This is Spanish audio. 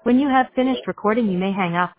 When you have finished recording, you may hang up.